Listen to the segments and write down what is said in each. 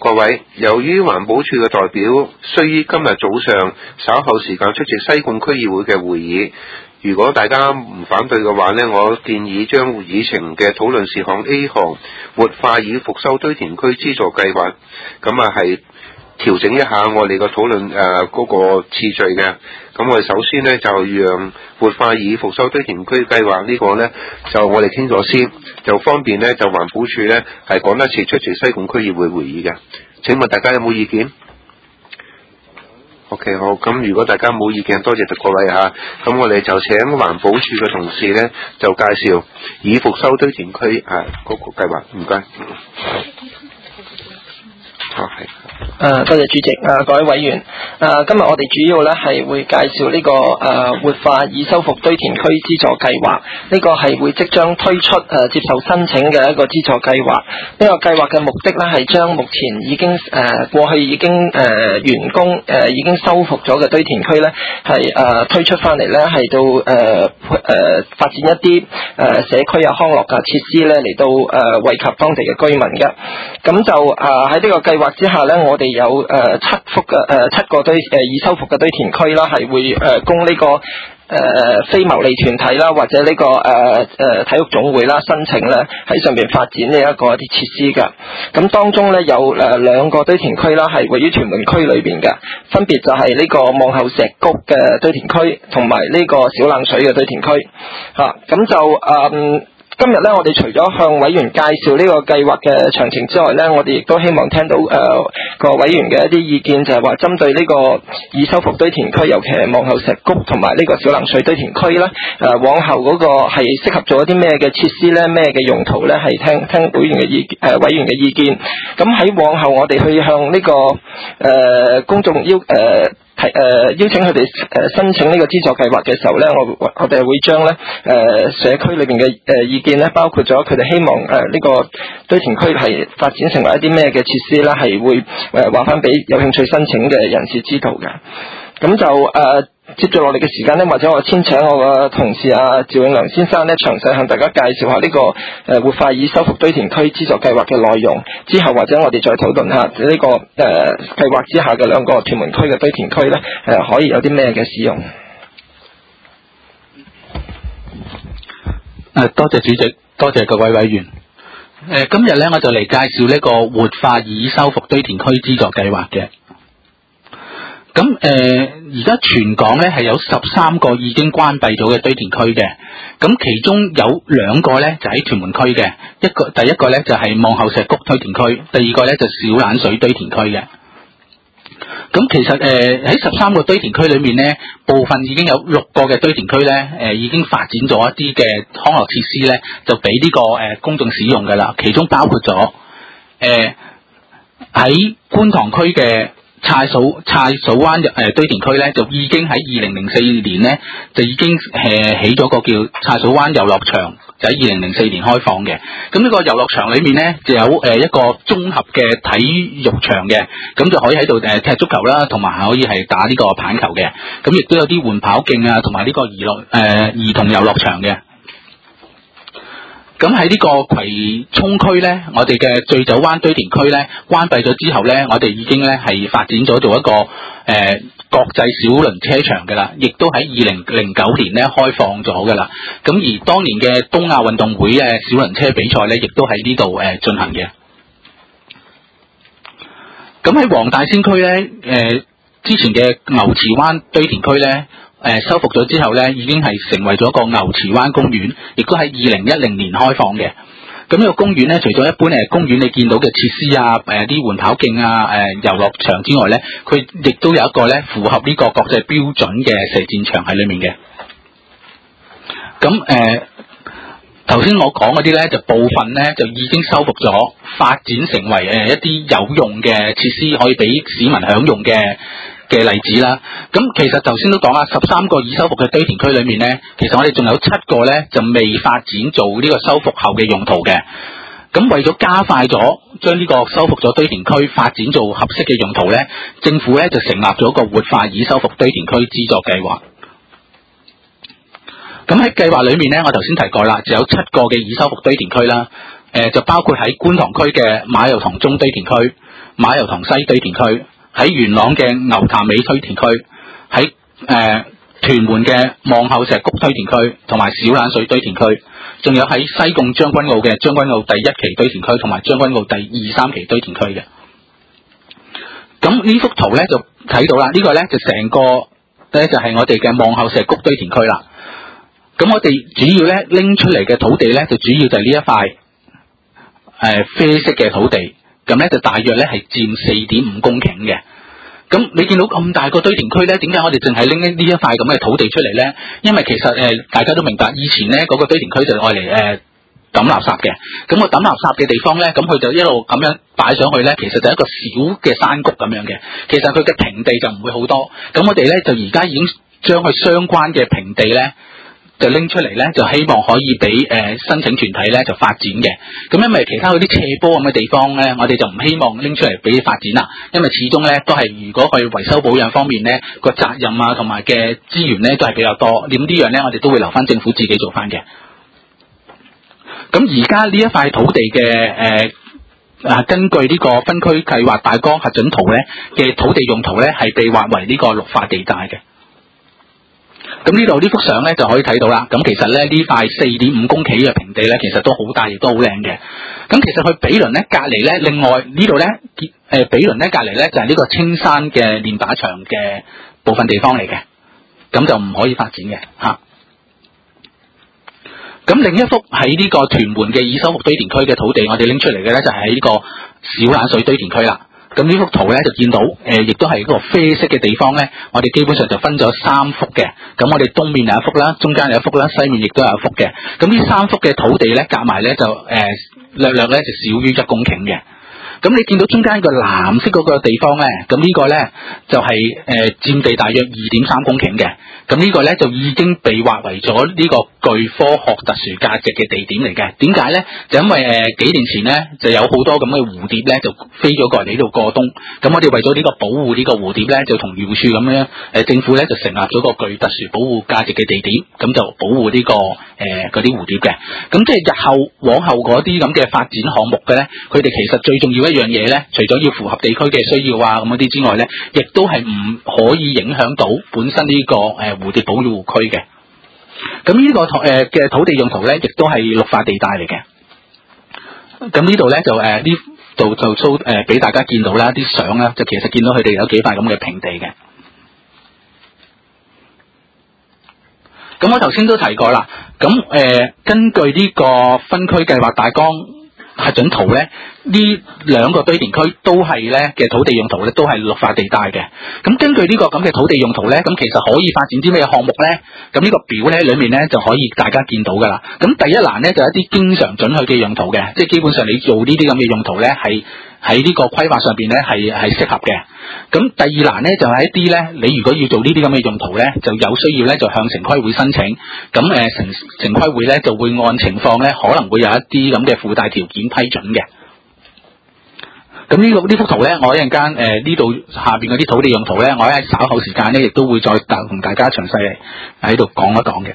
各位，由於環保署嘅代表需於今日早上稍後時間出席西貢區議會嘅會議，如果大家唔反對嘅話呢，我建議將議程嘅討論事項 A 項活化已復修堆填區資助計劃，咁係調整一下我哋嘅討論嗰個次序嘅。咁我哋首先呢，就讓活化已復修堆填區計劃呢個呢，就我哋傾咗先，就方便呢，就環保署呢係趕得切出席西貢區議會會議嘅。請問大家有冇意見？OK 好，咁如果大家冇意見，多謝各位嚇。咁我哋就請環保署嘅同事呢，就介紹已復修堆填區嗰個計劃，唔該。 多謝主席，各位委員，今日我哋主要咧係會介紹呢個活化已修復堆填區資助計劃，呢個係會即將推出接受申請嘅一個資助計劃。呢個計劃嘅目的咧係將目前已經過去已經完工已經修復咗嘅堆填區咧係推出翻嚟咧係到發展一啲社區康樂嘅設施咧嚟到惠及當地嘅居民嘅。咁就喺呢個計劃之下咧，我哋有7個已修復嘅堆填區啦，係會供呢個非牟利團體啦，或者呢個體育總會啦申請咧喺上邊發展呢一個啲設施嘅。咁當中咧有2個堆填區啦，係位於屯門區裏邊嘅，分別就係呢個望后石谷嘅堆填區同埋呢個小冷水嘅堆填區。咁就今日咧，我哋除咗向委員介紹呢個計劃嘅詳情之外咧，我哋亦都希望聽到各委員嘅一啲意見，就係話針對呢個已修復堆填區，尤其係望后石谷同埋呢個小冷水堆填區咧，往後嗰個係適合做一啲咩嘅設施咧，咩嘅用途咧，係聽委員嘅意見。咁喺往後我哋去向呢個公眾邀請佢哋申請呢個資助計劃嘅時候咧，我哋會將咧社區裏邊嘅意見咧，包括咗佢哋希望呢個堆填區係發展成為一啲咩嘅設施啦，係會話翻俾有興趣申請嘅人士知道嘅。咁就接住落嚟嘅時間咧，或者我先請我嘅同事趙永良先生咧，詳細向大家介紹下呢個活化已修復堆填區資助計劃嘅內容。之後或者我哋再討論下呢個計劃之下嘅2個屯門區嘅堆填區咧，可以有啲咩嘅使用。 多謝主席，多謝各位委員。今日咧我就嚟介紹呢個活化已修復堆填區資助計劃嘅。咁而家全港咧係有13個已經關閉咗嘅堆填區嘅，咁其中有2個咧就喺屯門區嘅，第一個咧就係望后石谷堆填區，第2個咧就小冷水堆填區嘅。咁其實喺13個堆填區裏面咧，部分已經有6個嘅堆填區咧，已經發展咗一啲嘅康樂設施咧，就俾呢個公眾使用噶啦。其中包括咗喺觀塘區嘅蔡數灣堆填區咧，就已經喺2004年咧就已經起咗個叫蔡數灣遊樂場，就喺2004年開放嘅。咁呢個遊樂場裏面咧就有一個綜合嘅體育場嘅，咁就可以喺度踢足球啦，同埋可以係打呢個棒球嘅。咁亦都有啲緩跑徑啊，同埋呢個兒童遊樂場嘅。咁喺呢個葵涌區咧，我哋嘅醉酒灣堆填區咧關閉咗之後咧，我哋已經咧係發展咗做一個國際小輪車場嘅啦，亦都喺2009年咧開放咗嘅啦。咁而當年嘅東亞運動會嘅小輪車比賽咧，亦都喺呢度進行嘅。咁喺黃大仙區咧，之前嘅牛池灣堆填區咧，修復咗之後咧，已經係成為咗個牛池灣公園，亦都喺2010年開放嘅。咁呢個公園咧，除咗一般公園你見到嘅設施啊，啲緩跑徑啊，遊樂場之外咧，佢亦都有一個咧符合呢個國際標準嘅射箭場喺裏面嘅。咁頭先我講嗰啲咧，就部分咧就已經修復咗，發展成為一啲有用嘅設施，可以俾市民享用嘅例子啦。咁其實頭先都講啦，13個已修復嘅堆填區裏面咧，其實我哋仲有7個咧就未發展做呢個修復後嘅用途嘅。咁為咗加快咗將呢個修復咗堆填區發展做合適嘅用途咧，政府咧就成立咗個活化已修復堆填區資助計劃。咁喺計劃裏面咧，我頭先提過啦，就有7個嘅已修復堆填區啦。 就包括喺觀塘區嘅馬油塘中堆填區、馬油塘西堆填區，喺元朗嘅牛潭尾堆填區，喺屯門嘅望后石谷堆填區同埋小欖水堆填區，仲有喺西貢將軍澳嘅將軍澳第1期堆填區同埋將軍澳第2、3期堆填區嘅。咁呢幅圖咧就睇到啦，呢個咧就成個咧就係我哋嘅望后石谷堆填區啦。咁我哋主要咧拎出嚟嘅土地咧，就主要就係呢一塊啡色嘅土地，咁咧就大約咧係佔4.5公頃嘅。咁你見到咁大個堆填區咧，點解我哋淨係拎呢一塊咁嘅土地出嚟咧？因為其實大家都明白，以前咧嗰個堆填區就愛嚟抌垃圾嘅。咁個抌垃圾嘅地方咧，咁佢就一路咁樣擺上去咧，其實就係一個小嘅山谷咁樣嘅。其實佢嘅平地就唔會好多。咁我哋咧就而家已經將佢相關嘅平地咧，就拎出嚟咧，就希望可以俾申請團體咧就發展嘅。咁因為其他嗰啲斜坡咁嘅地方咧，我哋就唔希望拎出嚟俾發展啦。因為始終咧都係如果去維修保養方面咧，個責任啊同埋嘅資源咧都係比較多。咁呢樣咧我哋都會留翻政府自己做翻嘅。咁而家呢一塊土地嘅根據呢個分區計劃大綱核准圖咧嘅土地用途咧係被劃為呢個綠化地帶嘅。咁呢度呢幅相咧就可以睇到啦。咁其實咧呢塊4.5公頃嘅平地咧，其實都好大，亦都好靚嘅。咁其實佢比鄰咧隔離咧，另外呢度咧比鄰咧隔離咧就係呢個青山嘅練靶場嘅部分地方嚟嘅，咁就唔可以發展嘅嚇。咁另一幅喺呢個屯門嘅已修復堆填區嘅土地，我哋拎出嚟嘅咧就係喺呢個小欖水堆填區啦。咁呢幅圖咧就見到，亦都係一個啡色嘅地方咧，我哋基本上就分咗3幅嘅。咁我哋東面有一幅啦，中間有一幅啦，西面亦都有一幅嘅。咁呢3幅嘅土地咧夾埋咧就略略咧就少於1公頃嘅。咁你見到中間個藍色嗰個地方咧，咁呢個咧就係佔地大約2.3公頃嘅。咁呢個咧就已經被劃為咗呢個具科學特殊價值嘅地點嚟嘅。點解咧？就因為幾年前咧就有好多咁嘅蝴蝶咧就飛咗過嚟呢度過冬。咁我哋為咗呢個保護呢個蝴蝶咧，就同漁護署咁樣政府咧就成立咗個具特殊保護價值嘅地點，咁就保護呢個嗰啲蝴蝶嘅。咁即係日後往後嗰啲咁嘅發展項目嘅咧，佢哋其實最重要一樣嘢咧，除咗要符合地區嘅需要啊咁嗰啲之外咧，亦都係唔可以影響到本身呢個蝴蝶保護區嘅。咁呢個嘅土地用途咧，亦都係綠化地帶嚟嘅。咁呢度咧就呢度就 show 俾大家見到啦，啲相啦，就其實見到佢哋有幾塊咁嘅平地嘅。咁我頭先都提過啦，咁根據呢個分區計劃大綱核准圖咧，呢2個堆填區都係咧嘅土地用途咧都係綠化地帶嘅。咁根據呢個咁嘅土地用途咧，咁其實可以發展啲咩項目咧？咁呢個表咧裏面咧就可以大家見到噶啦。咁第一欄咧就係一啲經常准許嘅用途嘅，即係基本上你做呢啲咁嘅用途咧係喺呢個規劃上邊咧係適合嘅。咁第二欄咧就係一啲咧，你如果要做呢啲咁嘅用途咧，就有需要咧就向城規會申請。咁城規會咧就會按情況咧可能會有一啲咁嘅附帶條件批准嘅。咁呢幅圖咧，我一陣間呢度下邊嗰啲土地用途咧，我喺稍後時間咧亦都會再同大家詳細喺度講一講嘅。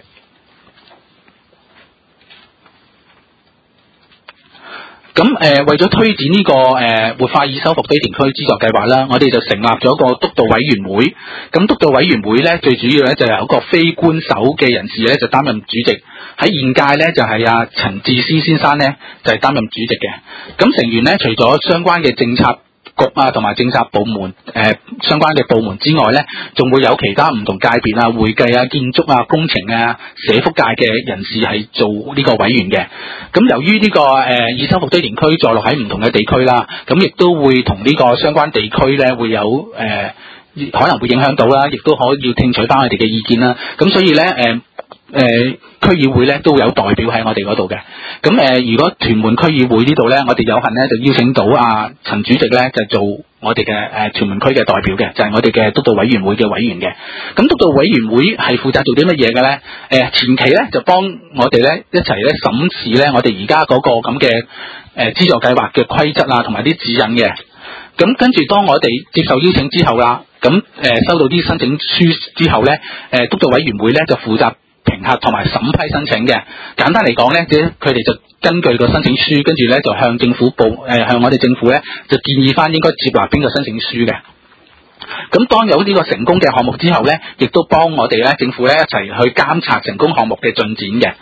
咁為咗推展呢個活化已修復堆填區資助計劃啦，我哋就成立咗個督導委員會。咁督導委員會咧，最主要咧就有一個非官守嘅人士咧就擔任主席。喺現屆咧就係阿陳智思先生咧就係擔任主席嘅。咁成員咧除咗相關嘅政策局啊同埋政策部門相關嘅部門之外咧，仲會有其他唔同界別啊、會計啊、建築啊、工程啊、社福界嘅人士係做呢個委員嘅。咁由於呢個已修復堆填區坐落喺唔同嘅地區啦，咁亦都會同呢個相關地區咧會有可能會影響到啦，亦都可以要聽取翻佢哋嘅意見啦。咁所以咧區議會咧都有代表喺我哋嗰度嘅。咁如果屯門區議會呢度咧，我哋有幸咧就邀請到陳主席咧就做我哋嘅屯門區嘅代表嘅，就係我哋嘅督導委員會嘅委員嘅。咁督導委員會係負責做啲乜嘢嘅咧？前期咧就幫我哋咧一齊咧審視咧我哋而家嗰個咁嘅資助計劃嘅規則啊，同埋啲指引嘅。咁跟住當我哋接受邀請之後啦，咁收到啲申請書之後咧，督導委員會咧就負責評核同埋審批申請嘅。簡單嚟講咧，即係佢哋就根據個申請書，跟住咧就向政府向我哋政府咧就建議翻應該接納邊個申請書嘅。咁當有呢個成功嘅項目之後咧，亦都幫我哋咧政府咧一齊去監察成功項目嘅進展嘅。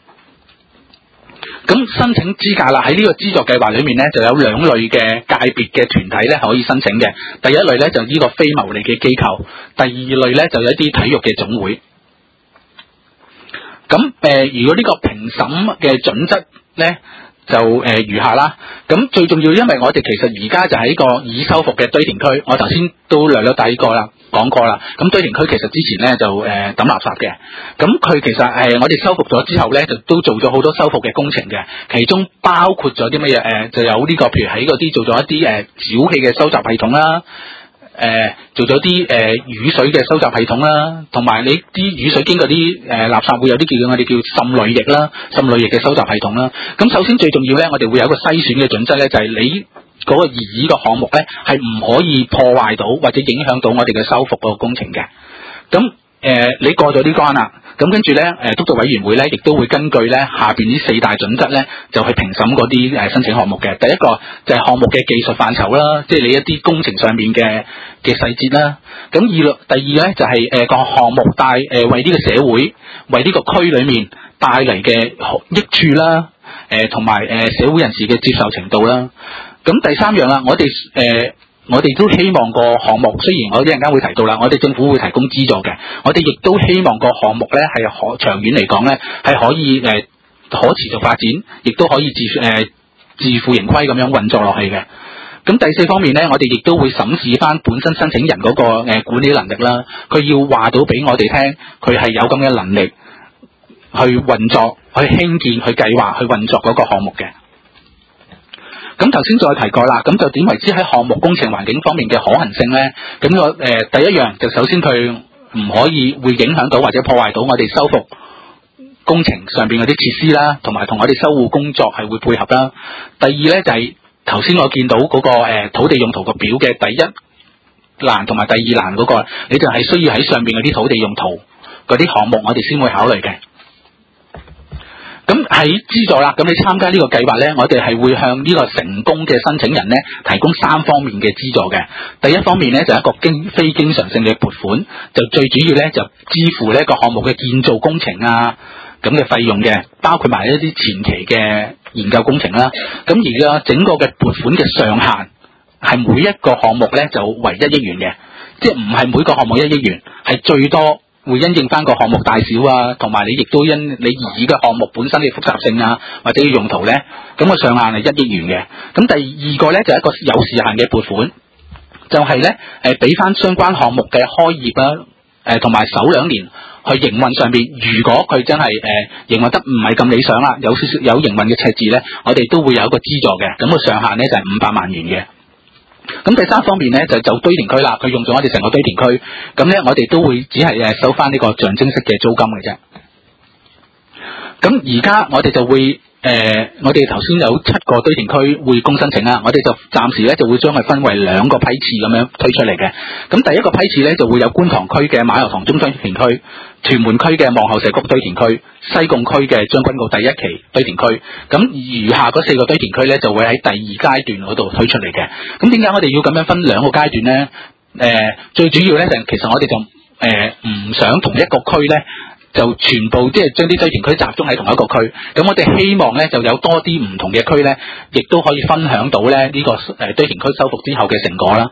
咁申請資格啦，喺呢個資助計劃裏面咧，就有兩類嘅界別嘅團體咧可以申請嘅。第一類咧就呢個非牟利嘅機構，第二類咧就有一啲體育嘅總會。咁如果呢個評審嘅準則咧，就如下啦。咁最重要，因為我哋其實而家就喺個已修復嘅堆填區，我頭先都略講過啦。咁堆填區其實之前咧就抌垃圾嘅。咁佢其實我哋修復咗之後咧，就都做咗好多修復嘅工程嘅，其中包括咗啲乜嘢？就有呢個，譬如喺嗰啲做咗一啲沼氣嘅收集系統啦。做咗啲雨水嘅收集系統啦，同埋你啲雨水經過啲垃圾會有啲我哋叫滲濾液啦，滲濾液嘅收集系統啦。咁首先最重要咧，我哋會有一個篩選嘅準則咧，就係你嗰個擬議嘅項目咧係唔可以破壞到或者影響到我哋嘅修復個工程嘅。咁你過咗呢關啦，咁跟住咧督導委員會咧亦都會根據咧下邊呢4大準則咧就去評審嗰啲申請項目嘅。第一個就係項目嘅技術範疇啦，即係你一啲工程上面嘅細節啦。咁第二咧就係個項目為呢個社會為呢個區裏面帶嚟嘅益處啦，同埋社會人士嘅接受程度啦。咁第三樣啦，我哋都希望個項目，雖然我一陣間會提到啦，我哋政府會提供資助嘅，我哋亦都希望個項目咧係長遠嚟講咧係可以可持續發展，亦都可以自負盈虧咁樣運作落去嘅。咁第四方面咧，我哋亦都會審視翻本身申請人嗰個管理能力啦，佢要話到俾我哋聽，佢係有咁嘅能力去運作、去興建、去計劃、去運作嗰個項目嘅。咁頭先再提過啦，咁就點為之喺項目工程環境方面嘅可行性咧？咁第一樣就首先佢唔可以會影響到或者破壞到我哋修復工程上邊嗰啲設施啦，同埋同我哋修護工作係會配合啦。第二咧就係頭先我見到嗰個土地用途個表嘅第一欄同埋第二欄嗰個，你就係需要喺上邊嗰啲土地用途嗰啲項目，我哋先會考慮嘅。咁喺資助啦，咁你參加呢個計劃咧，我哋係會向呢個成功嘅申請人咧提供3方面嘅資助嘅。第一方面咧就係一個非經常性嘅撥款，就最主要咧就支付呢個項目嘅建造工程啊咁嘅費用嘅，包括埋一啲前期嘅研究工程啦。咁而家整個嘅撥款嘅上限係每一個項目咧就為1億元嘅，即係唔係每個項目1億元，係最多會因應翻個項目大小啊，同埋你亦都因你擬議嘅項目本身嘅複雜性啊，或者用途咧，咁個上限係1億元嘅。咁第二個咧就係一個有時限嘅撥款，就係咧俾翻相關項目嘅開業啦，同埋首2年去營運上邊，如果佢真係營運得唔係咁理想啦，有少少有營運嘅赤字咧，我哋都會有一個資助嘅。咁個上限咧就係500萬元嘅。咁第3方面咧就堆填區啦，佢用咗我哋成個堆填區，咁咧我哋都會只係收翻呢個象徵式嘅租金嘅啫。咁而家我哋就會我哋頭先有7個堆填區會供申請啦，我哋就暫時咧就會將佢分為2個批次咁樣推出嚟嘅。咁第一個批次咧就會有觀塘區嘅馬油塘中堆填區、屯門區嘅望后石谷堆填區、西貢區嘅將軍澳第1期堆填區。咁餘下嗰4個堆填區咧就會喺第2階段嗰度推出嚟嘅。咁點解我哋要咁樣分2個階段咧？最主要咧就其實我哋就唔想同一個區咧就全部即係將啲堆填區集中喺同一個區，咁我哋希望咧就有多啲唔同嘅區咧，亦都可以分享到咧呢個堆填區修復之後嘅成果啦。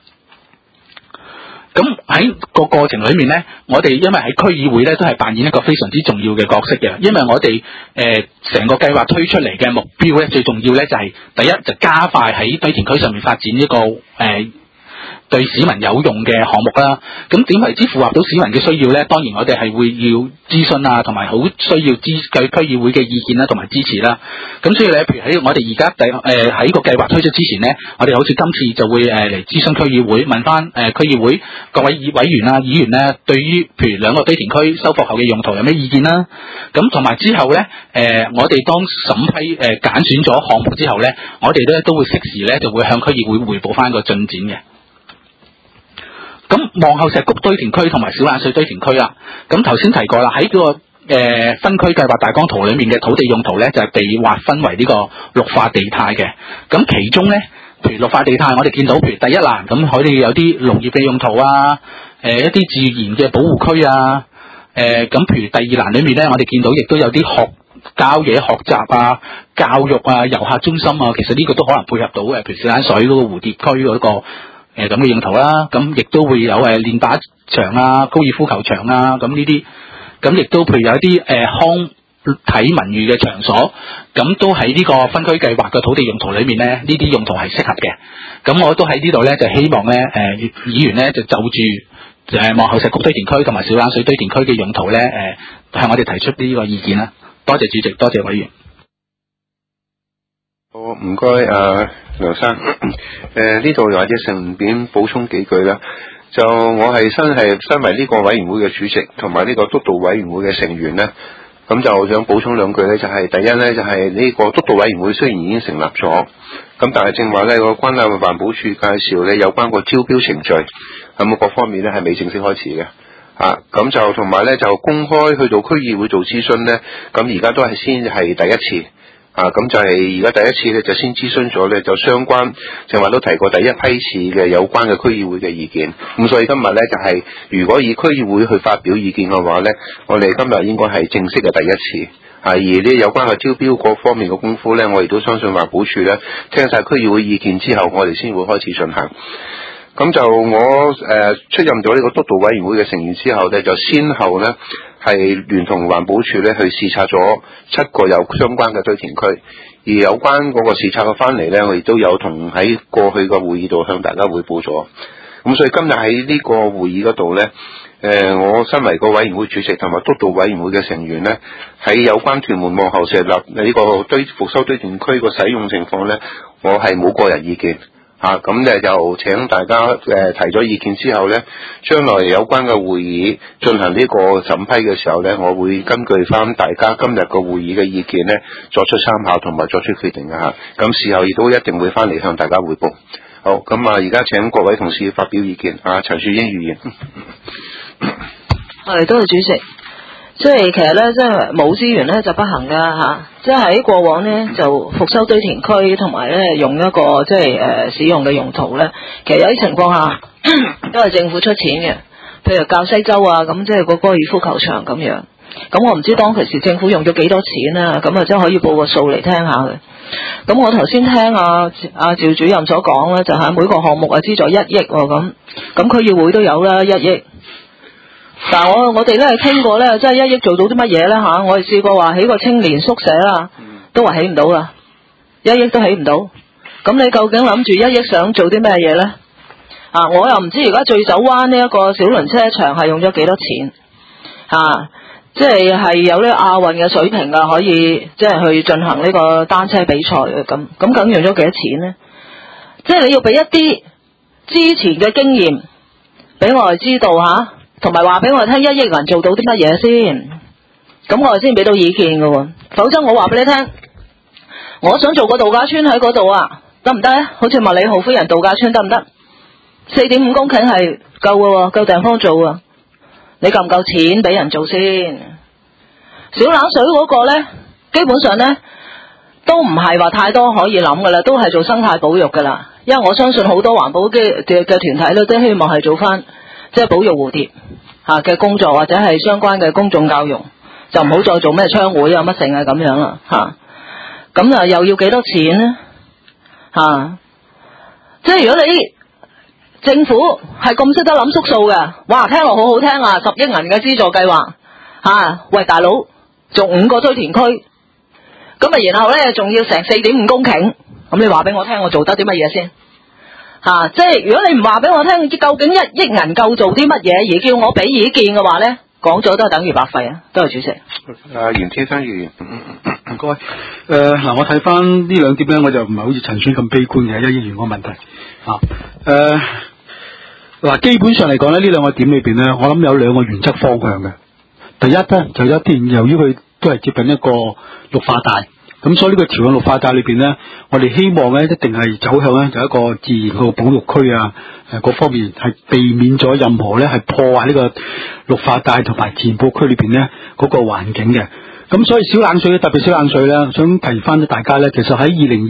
咁喺個過程裏面咧，我哋因為喺區議會咧都係扮演一個非常之重要嘅角色嘅，因為我哋成個計劃推出嚟嘅目標咧，最重要咧就係第一就加快喺堆填區上面發展一個對市民有用嘅項目啦。咁點為之符合到市民嘅需要咧？當然我哋係會要諮詢啊，同埋好需要區議會嘅意見啦，同埋支持啦。咁所以咧，譬如喺我哋而家喺個計劃推出之前咧，我哋好似今次就會嚟諮詢區議會，問翻區議會各位委員啊、議員咧，對於譬如2個堆填區修復後嘅用途有咩意見啦？咁同埋之後咧，我哋當審批揀選咗項目之後咧，我哋咧都會適時咧就會向區議會匯報翻個進展嘅。咁望后石谷堆填區同埋小冷水堆填區啦，咁頭先提過啦，喺個分區計劃大綱圖裏面嘅土地用途咧，就係被劃分為呢個綠化地帶嘅。咁其中咧，譬如綠化地帶，我哋見到譬如第一欄咁，可以有啲農業嘅用途啊，一啲自然嘅保護區啊，咁譬如第二欄裏面咧，我哋見到亦都有啲郊野學習啊、教育啊、遊客中心啊，其實呢個都可能配合到譬如小冷水嗰個蝴蝶區嗰個咁嘅用途啦。咁亦都會有練靶場啊、高爾夫球場啊，咁呢啲，咁亦都譬如有一啲康體文娛嘅場所，咁都喺呢個分區計劃嘅土地用途裏面咧，呢啲用途係適合嘅。咁我都喺呢度咧，就希望咧議員咧就住望后石谷堆填區同埋小冷水堆填區嘅用途咧向我哋提出呢個意見啦。多謝主席，多謝委員。 好，唔該梁生。呢度或者順便補充幾句啦。就我係身為呢個委員會嘅主席，同埋呢個督導委員會嘅成員咧，咁就想補充兩句咧，就係第一咧，就係呢個督導委員會雖然已經成立咗，咁但係正話咧個關愛環保署介紹咧有關個招標程序，咁各方面咧係未正式開始嘅。咁就同埋咧就公開去到區議會做諮詢咧，咁而家都係先係第一次。咁就係而家第一次咧，就先諮詢咗咧，就相關正話都提過第一批次嘅有關嘅區議會嘅意見。咁所以今日咧就係如果以區議會去發表意見嘅話咧，我哋今日應該係正式嘅第一次。而呢有關嘅招標各方面嘅功夫咧，我亦都相信環保署咧聽晒區議會意見之後，我哋先會開始進行。咁就我出任咗呢個督導委員會嘅成員之後咧，就先後咧係聯同環保署咧去視察咗7個有相關嘅堆填區，而有關嗰個視察嘅翻嚟咧，我亦都有同喺過去嘅會議度向大家匯報咗。咁所以今日喺呢個會議嗰度咧，我身為個委員會主席同埋督導委員會嘅成員咧，喺有關屯門望后石立呢個復修堆填區個使用情況咧，我係冇個人意見。咁咧就請大家提咗意見之後咧，將來有關嘅會議進行呢個審批嘅時候咧，我會根據翻大家今日個會議嘅意見咧，作出參考同埋作出決定嘅嚇。咁事後亦都一定會翻嚟向大家匯報。好，咁而家請各位同事發表意見。陳樹英議員。 多謝主席。即係其實咧，即係冇資源咧就不行噶嚇。即係喺過往咧就復修堆填區同埋咧用一個即係使用嘅用途咧，其實有啲情況下都係政府出錢嘅，譬如滘西洲啊，咁即係個高爾夫球場咁樣。咁我唔知當其時政府用咗幾多錢啊，咁即係可以報個數嚟聽下嘅。咁我頭先聽阿趙主任所講咧，就係每個項目資助1億喎，咁區議會都有啦1億。但係我哋咧傾過咧，即係1億做到啲乜嘢咧嚇？我哋試過話起個青年宿舍啦，都話起唔到啊，1億都起唔到。咁你究竟諗住1億想做啲咩嘢咧？我又唔知而家醉酒灣呢一個小輪車場係用咗幾多錢即係有呢個亞運嘅水平啊，可以即係去進行呢個單車比賽嘅咁究竟用咗幾多錢咧？即係你要俾一啲之前嘅經驗俾我哋知道嚇。同埋話俾我聽1億人做到啲乜嘢先，咁我哋先俾到意見㗎喎。否則我話俾你聽，我想做個度假村喺嗰度得唔得咧？好似麥理浩夫人度假村得唔得？4.5公頃係夠㗎喎，夠地方做啊。你夠唔夠錢俾人做先？小冷水嗰個咧，基本上咧都唔係話太多可以諗㗎啦，都係做生態保育㗎啦。因為我相信好多環保嘅團體咧，都希望係做翻即係保育蝴蝶嘅工作，或者係相關嘅公眾教育，就唔好再做咩槍會乜剩咁樣啦咁又要幾多錢呢？即係如果你政府係咁識得諗縮數嘅，哇，聽落好好聽10億銀嘅資助計劃喂大佬做5個堆填區，咁然後咧仲要成4.5公頃，咁你話俾我聽，我做得啲乜嘢先？即係如果你唔話俾我聽，究竟1億銀夠做啲乜嘢，而叫我俾意見嘅話咧，講咗都係等於白費啊！多謝主席。 袁天生議員， 唔該。我睇翻呢兩點咧，我就唔係好似陳選咁悲觀嘅1億元個問題。基本上嚟講咧，呢兩個點裏邊咧，我諗有2個原則方向嘅。第一咧，就一定由於佢都係接近一個綠化帶， 咁所以呢個朝向綠化帶裏邊咧，我哋希望咧一定係走向咧就一個自然嘅保育區啊，各方面係避免咗任何咧係破壞呢個綠化帶同埋自然保育區裏邊咧嗰個環境嘅。咁所以小冷水特別小冷水咧，想提翻大家咧，其實喺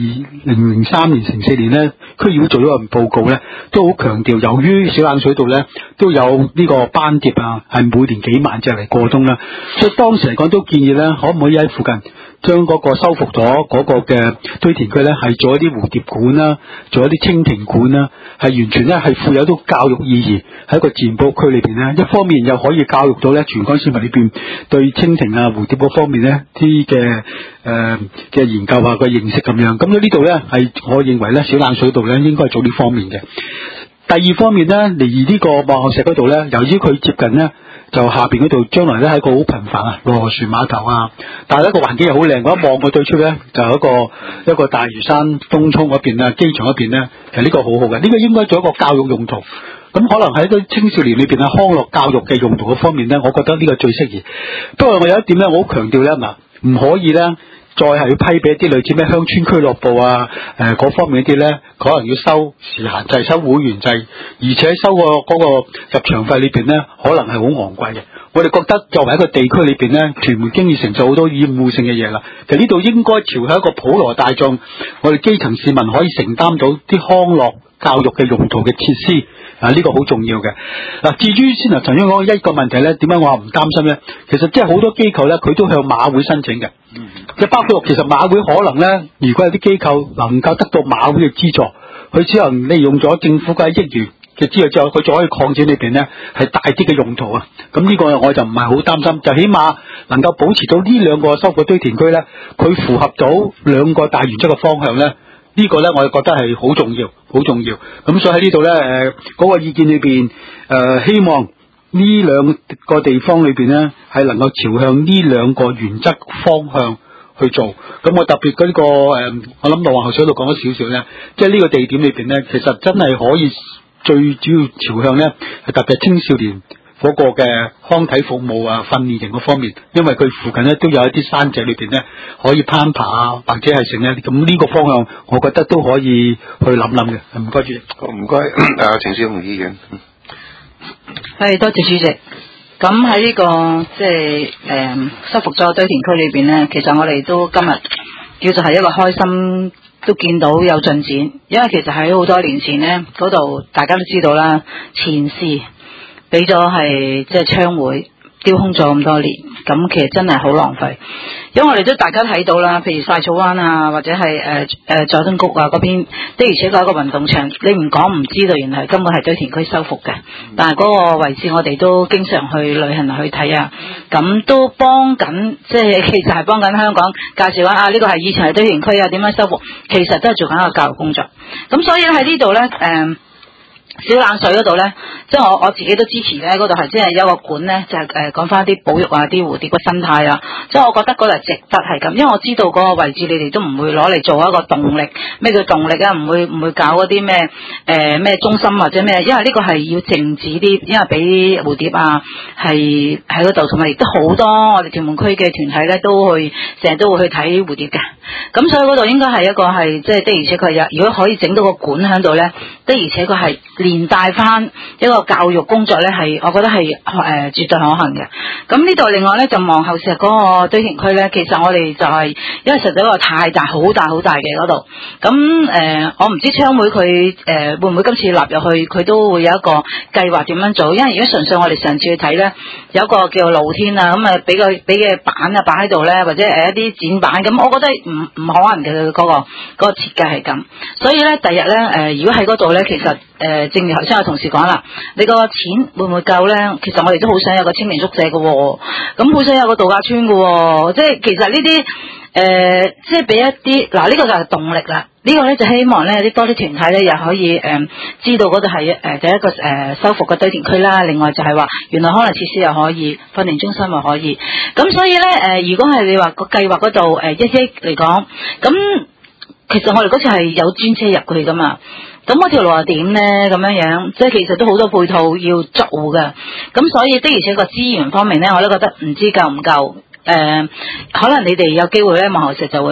2003年、04年咧，區議會做咗個報告咧，都好強調，由於小冷水度咧都有呢個斑蝶啊，係每年幾萬隻嚟過冬啦，所以當時嚟講都建議咧，可唔可以喺附近將嗰個修復咗嗰個嘅堆填區咧，係做一啲蝴蝶館啦，做一啲蜻蜓館啦，係完全咧係富有到教育意義，喺一個自然保育區裏邊咧，一方面又可以教育到咧全港市民裏邊對蜻蜓啊、蝴蝶嗰方面咧啲嘅研究啊個認識咁樣。咁呢度咧係我認為咧小冷水度咧應該係做呢方面嘅。第二方面咧，嚟呢個望後石嗰度咧，由於佢接近咧。就下邊嗰度將來咧係一個好頻繁啊羅河船碼頭啊，但係一個環境又好靚，我一望佢對出咧就有一個大嶼山東涌嗰邊啊，機場嗰邊咧，其實呢個好好嘅，呢個應該做一個教育用途。咁可能喺啲青少年裏邊啊康樂教育嘅用途嗰方面咧，我覺得呢個最適宜。不過我有一點咧，我好強調咧嗱，唔可以咧。再係要批俾一啲類似咩鄉村俱樂部啊，嗰方面一啲咧，可能要收時限制、收會員制，而且收嗰個入場費裏邊咧，可能係好昂貴嘅。我哋覺得作為一個地區裏邊咧，屯門經已承受好多厭惡性嘅嘢啦。其實呢度應該朝向一個普羅大眾，我哋基層市民可以承擔到啲康樂教育嘅用途嘅設施。呢個好重要嘅。嗱，至於先頭曾經講一個問題咧，點解我話唔擔心咧？其實即係好多機構咧，佢都向馬會申請嘅。即係包括其實馬會可能咧，如果有啲機構能夠得到馬會嘅資助，佢只能利用咗政府嘅億元嘅資助之後，佢就可以擴展裏邊咧係大啲嘅用途啊。咁呢個我就唔係好擔心，就起碼能夠保持到呢兩個收復堆填區咧，佢符合到兩個大原則嘅方向咧。呢個咧，我就覺得係好重要，好重要。咁所以喺呢度咧，嗰個意見裏邊，希望呢兩個地方裏邊咧，係能夠朝向呢兩個原則方向去做。咁我特別嗰呢個我諗羅華水度講咗少少咧，即係呢個地點裏邊咧，其實真係可以最主要朝向咧，係特別青少年嗰個嘅康體服務啊、訓練營嗰方面，因為佢附近咧都有一啲山脊裏邊咧可以攀爬啊，或者係成咧，咁呢個方向我覺得都可以去諗諗嘅。唔該主席， 唔該，程小紅議員。 係，多謝主席。咁喺呢個即係修復咗堆填區裏邊咧，其實我哋都今日叫做係一個開心，都見到有進展。因為其實喺好多年前咧，嗰度大家都知道啦，前市俾咗係即係槍會丟空咗咁多年，咁其實真係好浪費。因為我哋都大家睇到啦，譬如晒草灣啊，或者係佐敦谷啊嗰邊，的而且確一個運動場，你唔講唔知道，原來根本係堆填區修復嘅。但係嗰個位置我哋都經常去旅行去睇啊，咁都幫緊，即係其實係幫緊香港介紹啊，呢個係以前係堆填區啊，點樣修復，其實都係做緊一個教育工作。咁所以喺呢度咧，小冷水嗰度咧，即係我自己都支持咧，嗰度係即係有個館咧，就係講翻啲保育啊、啲蝴蝶嘅生態啊，即係我覺得嗰度係值得係咁，因為我知道嗰個位置你哋都唔會攞嚟做一個動力，咩叫動力啊？唔會搞嗰啲咩咩中心或者咩，因為呢個係要靜止啲，因為俾蝴蝶啊係喺嗰度，同埋亦都好多我哋屯門區嘅團體咧都去成日都會去睇蝴蝶嘅，咁所以嗰度應該係一個係即係的而且確有，如果可以整到個館喺度咧，的而且確係連帶翻一個教育工作咧，係我覺得係絕對可行嘅。咁呢度另外咧就望後石嗰個堆填區咧，其實我哋就係因為實在一個太大好大嘅嗰度。咁我唔知槍會佢會唔會今次納入去，佢都會有一個計劃點樣做。因為如果純粹我哋上次去睇咧，有一個叫露天啊，咁啊俾嘅板啊擺喺度咧，或者一啲展板，咁我覺得唔可能嘅嗰個設計係咁。所以咧第日咧如果喺嗰度咧，其實正如頭先有同事講啦，你個錢會唔會夠咧？其實我哋都好想有個青年宿舍嘅喎，咁好想有個度假村嘅喎，即係其實呢啲即係俾一啲嗱，呢個就係動力啦。呢個咧就希望咧多啲團體咧又可以知道嗰度係第一個修復嘅堆填區啦。另外就係話原來可能設施又可以，訓練中心又可以。咁所以咧如果係你話個計劃嗰度1億嚟講，咁其實我哋嗰次係有專車入去噶嘛。咁嗰條路係點咧？咁樣即係其實都好多配套要做嘅。咁所以的而且個資源方面咧，我都覺得唔知夠唔夠。可能你哋有機會咧，望後石就會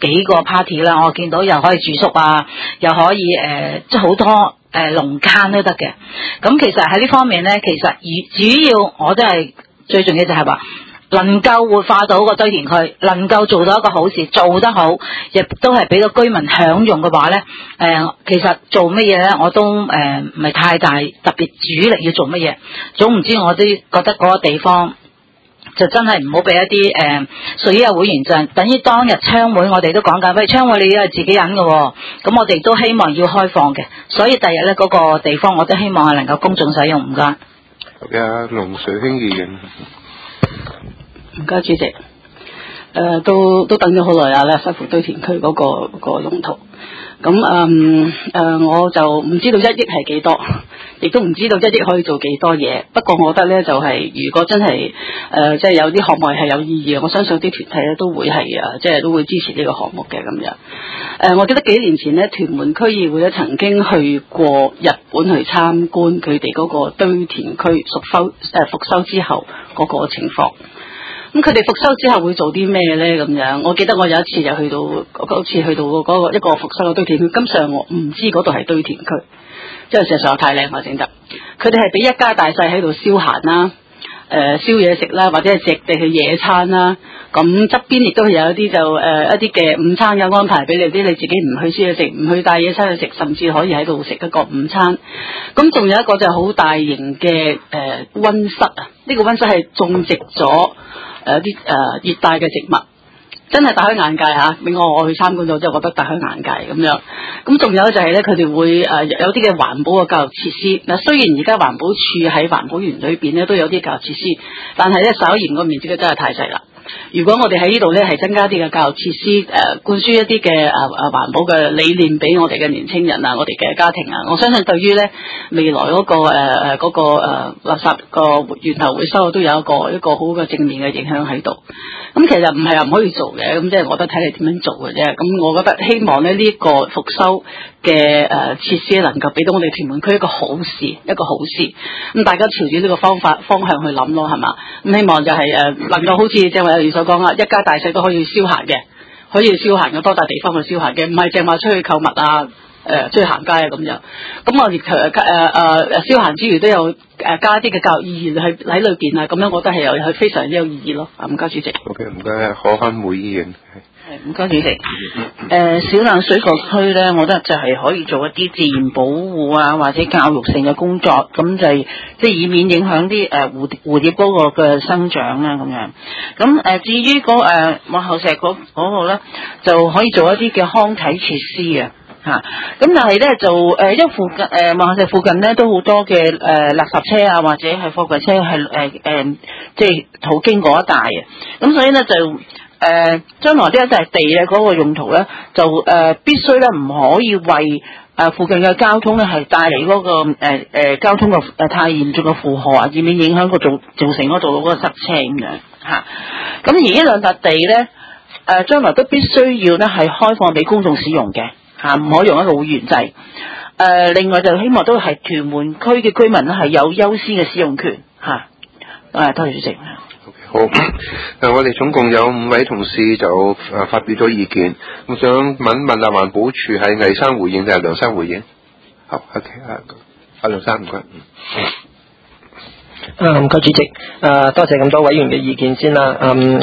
幾個 party 啦，我見到又可以住宿啊，又可以即係好多農耕都得嘅。咁其實喺呢方面咧，其實主要我都係最重要就係話能夠活化到個堆填區，能夠做到一個好事，做得好，亦都係俾到居民享用嘅話咧，其實做乜嘢咧，我都唔係太大特別主力要做乜嘢。總唔知我都覺得嗰個地方就真係唔好俾一啲屬於嘅會員就等於當日槍會我哋都講緊，喂，槍會你係自己人嘅喎，咁我哋都希望要開放嘅，所以第日咧嗰個地方我都希望係能夠公眾使用。唔該。 好嘅，龍水興議員。 唔該，主席。都等咗好耐啦，西湖堆填區嗰個用途。咁我就唔知道1億係幾多，亦都唔知道1億可以做幾多嘢。不過我覺得咧，就係如果真係即係有啲項目係有意義嘅，我相信啲團體咧都會係即係都會支持呢個項目嘅咁樣。我記得幾年前咧，屯門區議會咧曾經去過日本去參觀佢哋嗰個堆填區復修之後嗰個情況。咁佢哋復修之後會做啲咩咧？咁樣，我記得我有一次就去到嗰個一個復修嘅堆填區，根本上我唔知嗰度係堆填區，即係實在太靚啦整得。佢哋係俾一家大細喺度消閒啦，燒嘢食啦，或者係藉地去野餐啦。咁側邊亦都有一啲就一啲嘅午餐嘅安排俾你啲，你自己唔去燒嘢食，唔去帶野餐去食，甚至可以喺度食一個午餐。咁仲有一個就好大型嘅溫室啊！呢個溫室係種植咗啲熱帶嘅植物，真係大開眼界嚇！俾我去參觀咗之後，覺得大開眼界咁樣。咁仲有就係咧，佢哋會有啲嘅環保嘅教育設施。嗱，雖然而家環保署喺環保園裏邊咧都有啲教育設施，但係咧稍嫌個面積咧真係太細啦。如果我哋喺呢度咧係增加啲嘅教育設施，灌輸一啲嘅環保嘅理念俾我哋嘅年青人啊，我哋嘅家庭啊，我相信對於咧未來嗰個垃圾個源頭回收都有一個好嘅正面嘅影響喺度。咁其實唔係話唔可以做嘅，咁即係我覺得睇你點樣做嘅啫。咁我覺得希望咧呢一個復修嘅設施能夠俾到我哋屯門區一個好事。咁大家朝住呢個方向去諗咯，係嘛？咁希望就係能夠好似即係話你所講啊，一家大細都可以消閒嘅，多笪地方去消閒嘅，唔係淨話出去購物啊。出去行街啊咁樣，咁我哋消閒之餘都有加啲嘅教育意義喺裏邊啊，咁樣我覺得係非常之有意義咯。唔該主席。 OK， 唔該，何漢梅議員。 唔該主席。小冷水角區咧，我覺得就係可以做一啲自然保護啊，或者教育性嘅工作，咁就係即係以免影響啲蝴蝶嗰個嘅生長啦咁樣。咁至於望后石嗰個咧，就可以做一啲嘅康體設施啊。咁但係咧就因為附近望后石附近咧都好多嘅垃圾車啊，或者係貨櫃車係即係途經嗰一帶啊，咁所以咧就將來呢一笪地嘅嗰個用途咧就必須咧唔可以為附近嘅交通咧係帶嚟嗰個交通嘅太嚴重嘅負荷啊，以免影響造成嗰度嗰個塞車咁樣嚇。咁而呢兩笪地咧將來都必須要咧係開放俾公眾使用嘅。唔可以用一個會員制。另外就希望都係屯門區嘅居民咧係有優先嘅使用權嚇。多謝主席。 好，我哋總共有5位同事就發表咗意見，我想問環保署係魏生回應定係梁生回應？好 ，OK， 阿梁生唔該。 唔該主席，多謝咁多委員嘅意見先啦。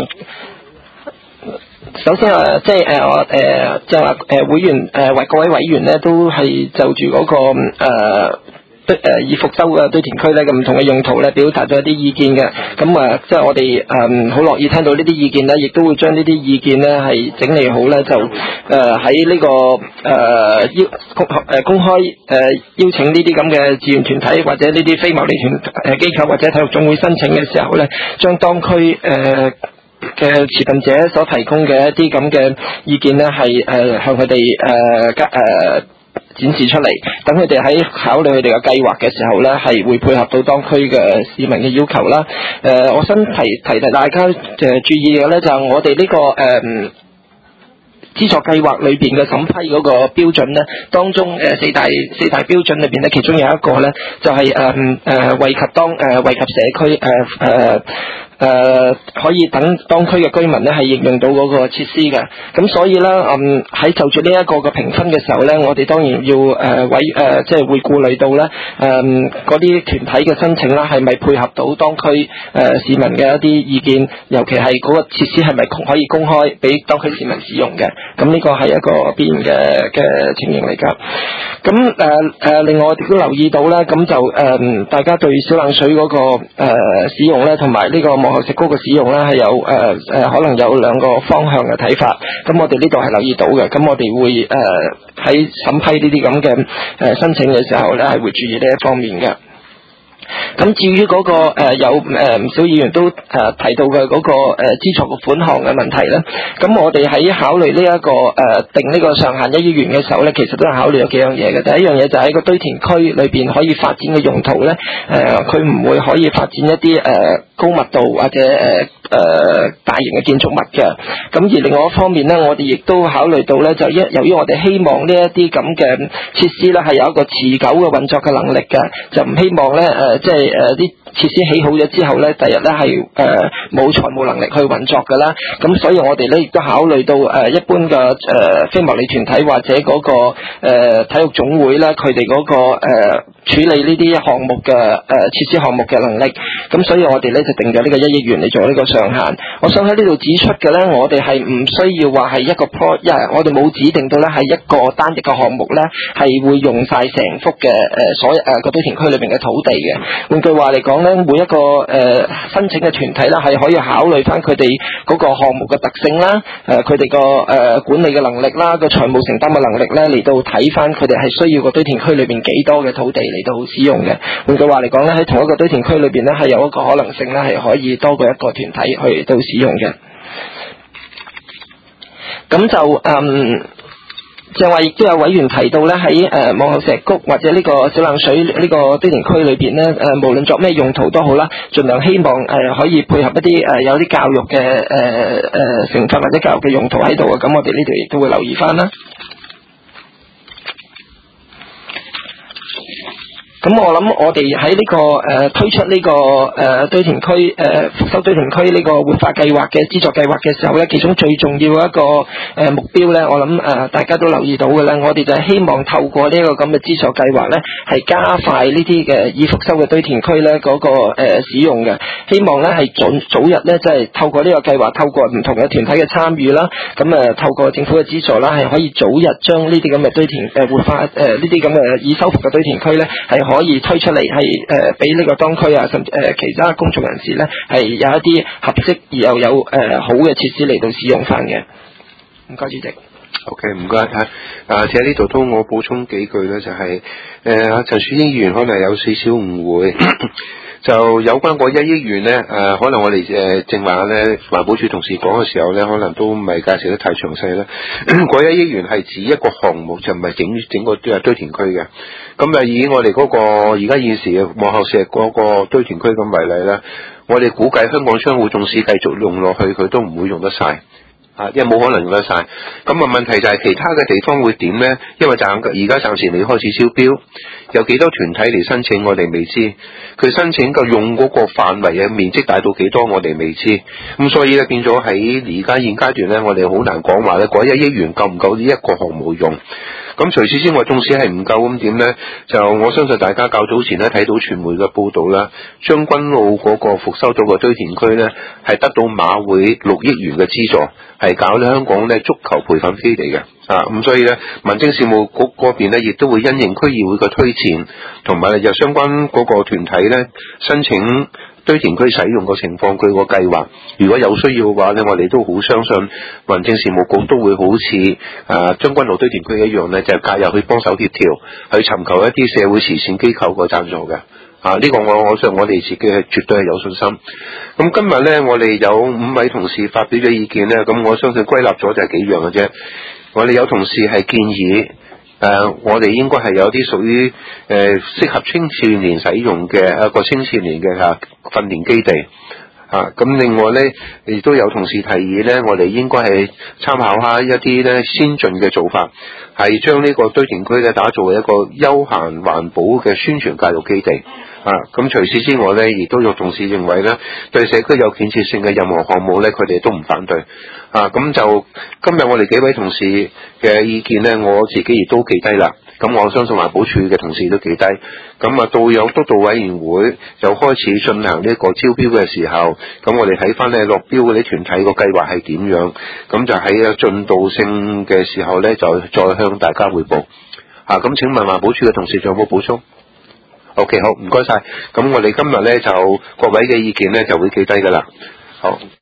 首先即係我就話會員為各位委員咧都係就住嗰個已復修嘅堆填區咧嘅唔同嘅用途咧表達咗一啲意見嘅。咁即係我哋好樂意聽到呢啲意見咧，亦都會將呢啲意見咧係整理好咧，就喺呢個公開邀請呢啲咁嘅志願團體或者呢啲非牟利團機構或者體育總會申請嘅時候咧，將當區嘅持份者所提供嘅一啲咁嘅意見咧，係向佢哋展示出嚟，等佢哋喺考慮佢哋嘅計劃嘅時候咧，係會配合到當區嘅市民嘅要求啦。我想提大家注意嘅咧，就係我哋呢個資助計劃裏邊嘅審批嗰個標準咧，當中四大標準裏邊咧，其中有一個咧就係惠及社區可以等當區嘅居民咧係應用到嗰個設施嘅。咁所以咧喺就住呢一個嘅評分嘅時候咧，我哋當然要即係會顧慮到咧嗰啲團體嘅申請啦，係咪配合到當區市民嘅一啲意見，尤其係嗰個設施係咪可以公開俾當區市民使用嘅。咁呢個係一個必然嘅情形嚟㗎。咁另外我哋都留意到咧，咁就大家對小冷水嗰個使用咧，同埋呢個望后石膏嘅使用咧，係有可能有兩個方向嘅睇法。咁我哋呢度係留意到嘅，咁我哋會喺審批呢啲咁嘅申請嘅時候咧，係會注意呢一方面嘅。咁至於嗰個有唔少議員都提到嘅嗰個資助嘅款項嘅問題咧，咁我哋喺考慮呢一個定呢個上限1億元嘅時候咧，其實都係考慮咗幾樣嘢嘅。第一樣嘢就係喺個堆填區裏邊可以發展嘅用途咧，佢唔會可以發展一啲高密度或者大型嘅建築物嘅。咁而另外一方面咧，我哋亦都考慮到咧，就由於我哋希望呢一啲咁嘅設施咧係有一個持久嘅運作嘅能力嘅，就唔希望咧即係啲設施起好咗之後咧，第日咧係冇財務能力去運作㗎啦。咁所以我哋咧亦都考慮到一般嘅非牟利團體或者嗰個體育總會咧，佢哋嗰個處理呢啲項目嘅設施項目嘅能力。咁所以我哋咧就定咗呢個1億元嚟做呢個上限。我想喺呢度指出嘅咧，我哋係唔需要話係一個我哋冇指定到咧係一個單一嘅項目咧係會用晒成幅嘅所有個堆填區裏邊嘅土地嘅。換句話嚟講咧，每一個申請嘅團體啦係可以考慮翻佢哋嗰個項目嘅特性啦，佢哋個管理嘅能力啦，個財務承擔嘅能力咧嚟到睇翻佢哋係需要個堆填區裏邊幾多嘅土地嚟到使用嘅。換句話嚟講咧，喺同一個堆填區裏邊咧係有一個可能性咧係可以多過一個團體去到使用嘅。咁就正話亦都有委員提到咧，喺望后石谷或者呢個小冷水呢個堆填區裏邊咧，無論作咩用途都好啦，盡量希望可以配合一啲有啲教育嘅成分或者教育嘅用途喺度啊。咁我哋呢度亦都會留意翻啦。咁我諗我哋喺呢個推出呢個堆填區復修堆填區呢個活化計劃嘅資助計劃嘅時候咧，其中最重要一個目標咧，我諗大家都留意到嘅咧，我哋就係希望透過呢個咁嘅資助計劃咧，係加快呢啲嘅已復修嘅堆填區咧嗰個使用嘅。希望咧係早日咧即係透過呢個計劃，透過唔同嘅團體嘅參與啦，咁透過政府嘅資助啦，係可以早日將呢啲咁嘅堆填活化呢啲咁嘅已修復嘅堆填區咧係可以推出嚟，係俾呢個當區啊，甚至其他公眾人士咧，係有一啲合適而又有好嘅設施嚟到使用翻嘅。唔該，主席。 OK， 唔該嚇。喺呢度都我補充幾句咧，就係陳樹英議員可能有少少誤會。就有關嗰1億元咧，可能我哋正話咧環保署同事講嘅時候咧，可能都唔係介紹得太詳細啦。嗰1億元係指一個項目，就唔係整個堆填區嘅。咁以我哋嗰個而家現時嘅望后石嗰個堆填區咁為例啦，我哋估計香港商戶縱使繼續用落去，佢都唔會用得晒。因為冇可能用得晒。咁問題就係其他嘅地方會點呢？因為而家暫時未開始招標，有幾多團體嚟申請我哋未知，佢申請嘅用嗰個範圍嘅面積大到幾多我哋未知。咁所以咧變咗喺而家現階段咧，我哋好難講話咧嗰1億元夠唔夠呢一個項目用。咁除此之外，縱使係唔夠咁點呢？就我相信大家較早前咧睇到傳媒嘅報道啦，將軍澳嗰個復修咗個堆填區呢，係得到馬會6億元嘅資助，係搞咧香港咧足球培訓基地嘅。咁所以咧，民政事務局嗰邊咧，亦都會因應區議會嘅推薦，同埋由相關嗰個團體咧申請堆填區使用嘅情況，佢個計劃，如果有需要嘅話咧，我哋都好相信民政事務局都會好似將軍澳堆填區一樣咧，就介入去幫手協調，去尋求一啲社會慈善機構個贊助嘅。呢個我相信我哋自己係絕對係有信心。咁今日咧，我哋有5位同事發表咗意見咧，咁我相信歸納咗就係幾樣嘅啫。我哋有同事係建議，我哋應該係有啲屬於適合青少年使用嘅一個青少年嘅訓練基地。 咁另外咧，亦都有同事提議咧，我哋應該係參考下一啲咧先進嘅做法，係將呢個堆填區咧打造為一個休閒環保嘅宣傳教育基地。咁除此之外咧，亦都有同事認為咧，對社區有建設性嘅任何項目咧，佢哋都唔反對。咁就今日我哋幾位同事嘅意見咧，我自己亦都記低啦。咁我相信環保署嘅同事都記低。咁到有督導委員會就開始進行呢個招標嘅時候，咁我哋睇翻咧落標嗰啲團體個計劃係點樣，咁就喺進度性嘅時候咧，就再向大家匯報。咁請問環保署嘅同事仲有冇補充？OK， 好，唔該晒。咁我哋今日咧就各位嘅意見咧就會記低㗎啦。好。